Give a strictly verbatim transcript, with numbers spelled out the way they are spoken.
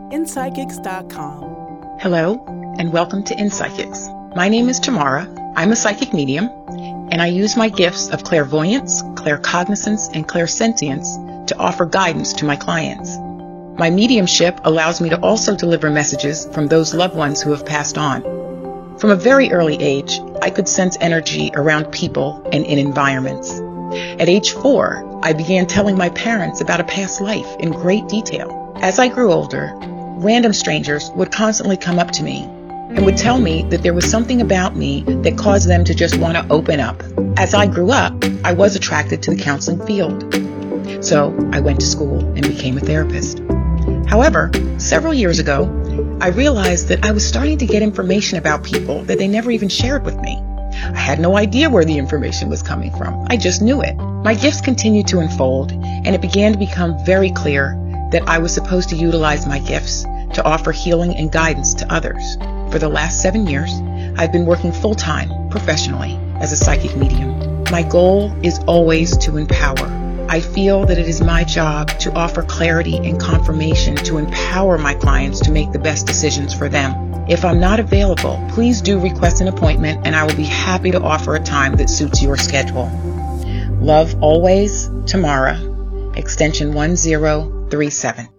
in psychics dot com. Hello, and welcome to InPsychics. My name is Tamara. I'm a psychic medium, and I use my gifts of clairvoyance, claircognizance, and clairsentience to offer guidance to my clients. My mediumship allows me to also deliver messages from those loved ones who have passed on. From a very early age, I could sense energy around people and in environments. At age four, I began telling my parents about a past life in great detail. As I grew older, random strangers would constantly come up to me and would tell me that there was something about me that caused them to just want to open up. As I grew up, I was attracted to the counseling field. So I went to school and became a therapist. However, several years ago, I realized that I was starting to get information about people that they never even shared with me. I had no idea where the information was coming from. I just knew it. My gifts continued to unfold, and it began to become very clear that I was supposed to utilize my gifts to offer healing and guidance to others. For the last seven years, I've been working full-time, professionally, as a psychic medium. My goal is always to empower. I feel that it is my job to offer clarity and confirmation to empower my clients to make the best decisions for them. If I'm not available, please do request an appointment and I will be happy to offer a time that suits your schedule. Love always, Tamara, extension one zero three seven.